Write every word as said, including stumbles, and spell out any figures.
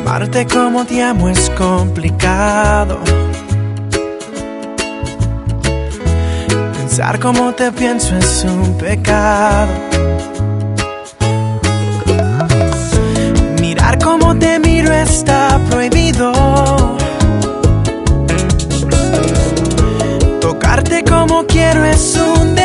Amarte como te amo es complicado. Pensar como te pienso es un pecado. Mirar como te miro está prohibido. Tocarte como quiero es un